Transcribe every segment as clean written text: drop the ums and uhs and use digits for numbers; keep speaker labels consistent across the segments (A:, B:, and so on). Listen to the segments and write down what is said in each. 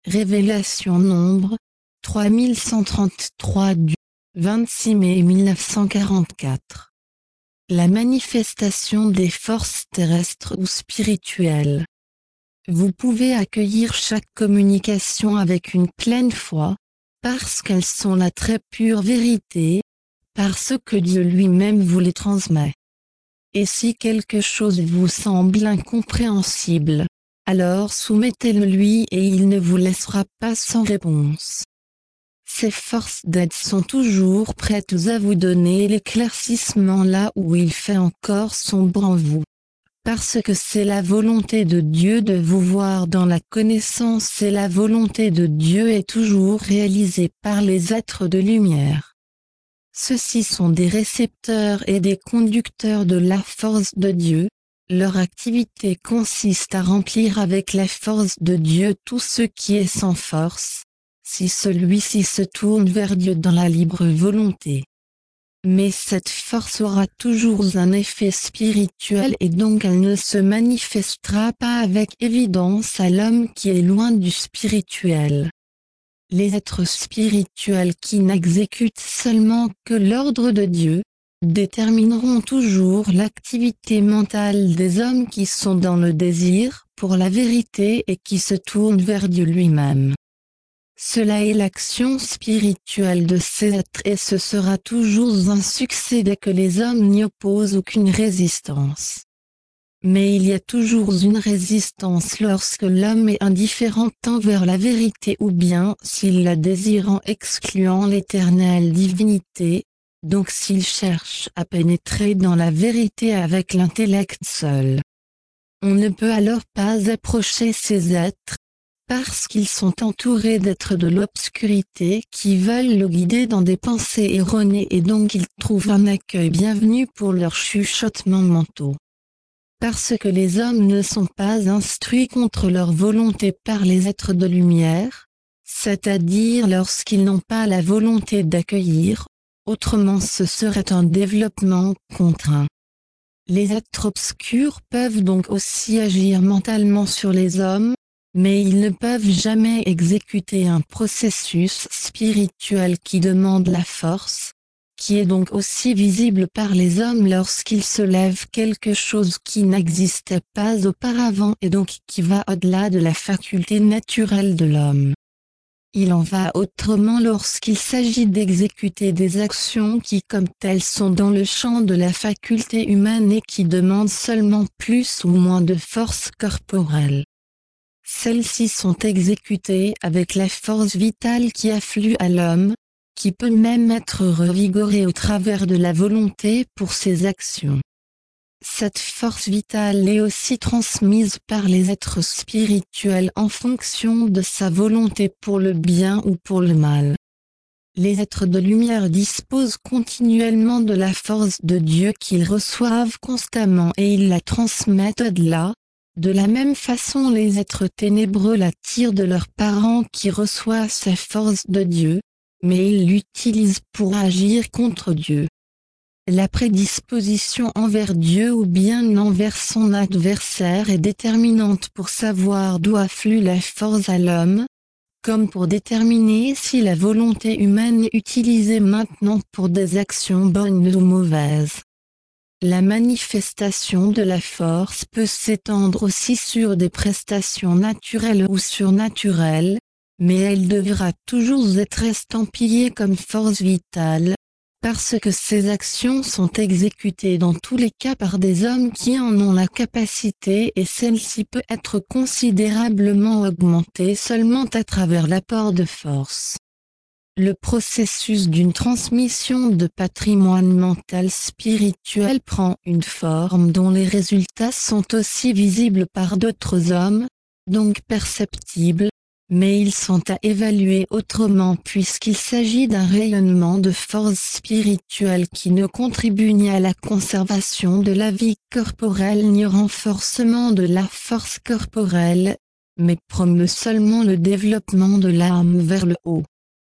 A: Révélation Nombre, 3133 du 26 mai 1944. La manifestation des forces terrestres ou spirituelles. Vous pouvez accueillir chaque communication avec une pleine foi, parce qu'elles sont la très pure vérité, parce que Dieu lui-même vous les transmet. Et si quelque chose vous semble incompréhensible, alors soumettez-le lui et il ne vous laissera pas sans réponse. Ces forces d'aide sont toujours prêtes à vous donner l'éclaircissement là où il fait encore sombre en vous. Parce que c'est la volonté de Dieu de vous voir dans la connaissance et la volonté de Dieu est toujours réalisée par les êtres de lumière. Ceux-ci sont des récepteurs et des conducteurs de la force de Dieu. Leur activité consiste à remplir avec la force de Dieu tout ce qui est sans force, si celui-ci se tourne vers Dieu dans la libre volonté. Mais cette force aura toujours un effet spirituel et donc elle ne se manifestera pas avec évidence à l'homme qui est loin du spirituel. Les êtres spirituels qui n'exécutent seulement que l'ordre de Dieu, détermineront toujours l'activité mentale des hommes qui sont dans le désir pour la vérité et qui se tournent vers Dieu lui-même. Cela est l'action spirituelle de ces êtres et ce sera toujours un succès dès que les hommes n'y opposent aucune résistance. Mais il y a toujours une résistance lorsque l'homme est indifférent envers la vérité ou bien s'il la désire en excluant l'éternelle divinité, donc s'il cherche à pénétrer dans la vérité avec l'intellect seul. On ne peut alors pas approcher ces êtres, parce qu'ils sont entourés d'êtres de l'obscurité qui veulent le guider dans des pensées erronées et donc ils trouvent un accueil bienvenu pour leurs chuchotements mentaux. Parce que les hommes ne sont pas instruits contre leur volonté par les êtres de lumière, c'est-à-dire lorsqu'ils n'ont pas la volonté d'accueillir, autrement ce serait un développement contraint. Les êtres obscurs peuvent donc aussi agir mentalement sur les hommes, mais ils ne peuvent jamais exécuter un processus spirituel qui demande la force, qui est donc aussi visible par les hommes lorsqu'il se lève quelque chose qui n'existait pas auparavant et donc qui va au-delà de la faculté naturelle de l'homme. Il en va autrement lorsqu'il s'agit d'exécuter des actions qui comme telles sont dans le champ de la faculté humaine et qui demandent seulement plus ou moins de force corporelle. Celles-ci sont exécutées avec la force vitale qui afflue à l'homme, qui peut même être revigoré au travers de la volonté pour ses actions. Cette force vitale est aussi transmise par les êtres spirituels en fonction de sa volonté pour le bien ou pour le mal. Les êtres de lumière disposent continuellement de la force de Dieu qu'ils reçoivent constamment et ils la transmettent au-delà. De la même façon les êtres ténébreux la tirent de leurs parents qui reçoivent sa force de Dieu, mais ils l'utilisent pour agir contre Dieu. La prédisposition envers Dieu ou bien envers son adversaire est déterminante pour savoir d'où afflue la force à l'homme, comme pour déterminer si la volonté humaine est utilisée maintenant pour des actions bonnes ou mauvaises. La manifestation de la force peut s'étendre aussi sur des prestations naturelles ou surnaturelles, mais elle devra toujours être estampillée comme force vitale, parce que ces actions sont exécutées dans tous les cas par des hommes qui en ont la capacité et celle-ci peut être considérablement augmentée seulement à travers l'apport de force. Le processus d'une transmission de patrimoine mental spirituel prend une forme dont les résultats sont aussi visibles par d'autres hommes, donc perceptibles, mais ils sont à évaluer autrement puisqu'il s'agit d'un rayonnement de force spirituelle qui ne contribue ni à la conservation de la vie corporelle ni au renforcement de la force corporelle, mais promeut seulement le développement de l'âme vers le haut.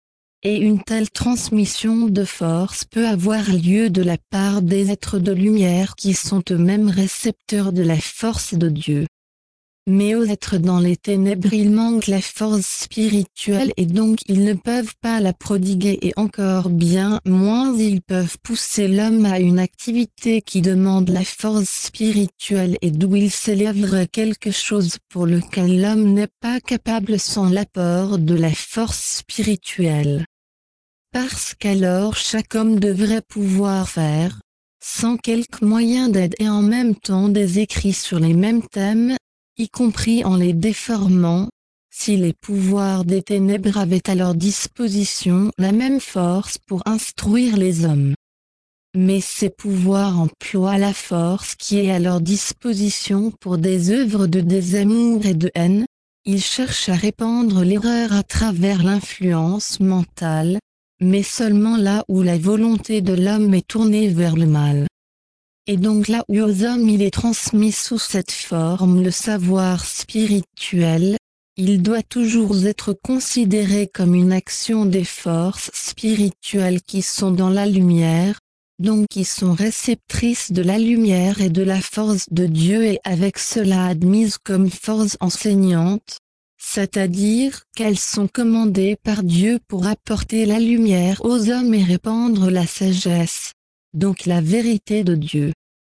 A: Et une telle transmission de force peut avoir lieu de la part des êtres de lumière qui sont eux-mêmes récepteurs de la force de Dieu. Mais aux êtres dans les ténèbres il manque la force spirituelle et donc ils ne peuvent pas la prodiguer et encore bien moins ils peuvent pousser l'homme à une activité qui demande la force spirituelle et d'où il s'élèverait quelque chose pour lequel l'homme n'est pas capable sans l'apport de la force spirituelle. Parce qu'alors chaque homme devrait pouvoir faire, sans quelque moyen d'aide et en même temps des écrits sur les mêmes thèmes, y compris en les déformant, si les pouvoirs des ténèbres avaient à leur disposition la même force pour instruire les hommes. Mais ces pouvoirs emploient la force qui est à leur disposition pour des œuvres de désamour et de haine, ils cherchent à répandre l'erreur à travers l'influence mentale, mais seulement là où la volonté de l'homme est tournée vers le mal. Et donc là où aux hommes il est transmis sous cette forme le savoir spirituel, il doit toujours être considéré comme une action des forces spirituelles qui sont dans la lumière, donc qui sont réceptrices de la lumière et de la force de Dieu et avec cela admises comme force enseignante, c'est-à-dire qu'elles sont commandées par Dieu pour apporter la lumière aux hommes et répandre la sagesse, donc la vérité de Dieu.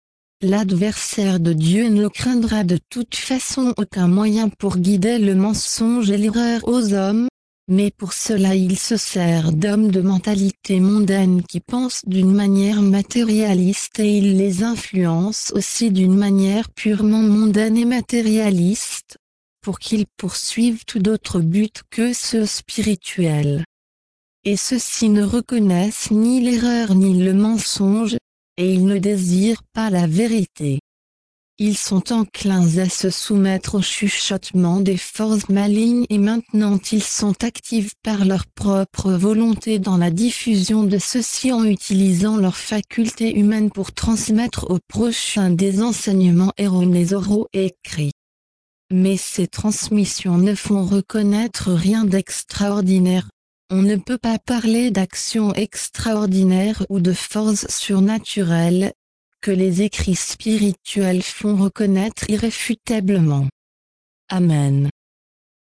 A: L'adversaire de Dieu ne craindra de toute façon aucun moyen pour guider le mensonge et l'erreur aux hommes, mais pour cela il se sert d'hommes de mentalité mondaine qui pensent d'une manière matérialiste et il les influence aussi d'une manière purement mondaine et matérialiste, pour qu'ils poursuivent tout d'autre but que ceux spirituels. Et ceux-ci ne reconnaissent ni l'erreur ni le mensonge, et ils ne désirent pas la vérité. Ils sont enclins à se soumettre au chuchotement des forces malignes et maintenant ils sont actifs par leur propre volonté dans la diffusion de ceux-ci en utilisant leurs facultés humaines pour transmettre aux prochains des enseignements erronés oraux et écrits. Mais ces transmissions ne font reconnaître rien d'extraordinaire. On ne peut pas parler d'action extraordinaire ou de force surnaturelle, que les écrits spirituels font reconnaître irréfutablement. Amen.